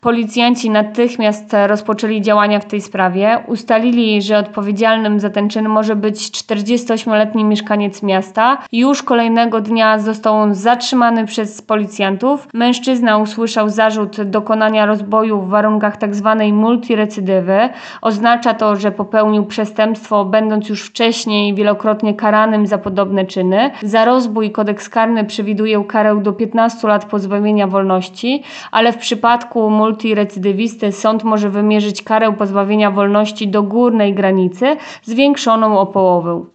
Policjanci natychmiast rozpoczęli działania w tej sprawie. Ustalili, że odpowiedzialnym za ten czyn może być 48-letni mieszkaniec miasta. Już kolejnego dnia został on zatrzymany przez policjantów. Mężczyzna usłyszał zarzut dokonania rozboju w warunkach tzw. multirecydywy. Oznacza to, że popełnił przestępstwo, będąc już wcześniej wielokrotnie karanym za podobne czyny. Za rozbój kodeks karny przewiduje karę do 15 lat pozbawienia wolności, ale w przypadku multirecydywisty sąd może wymierzyć karę pozbawienia wolności do górnej granicy, zwiększoną o połowę.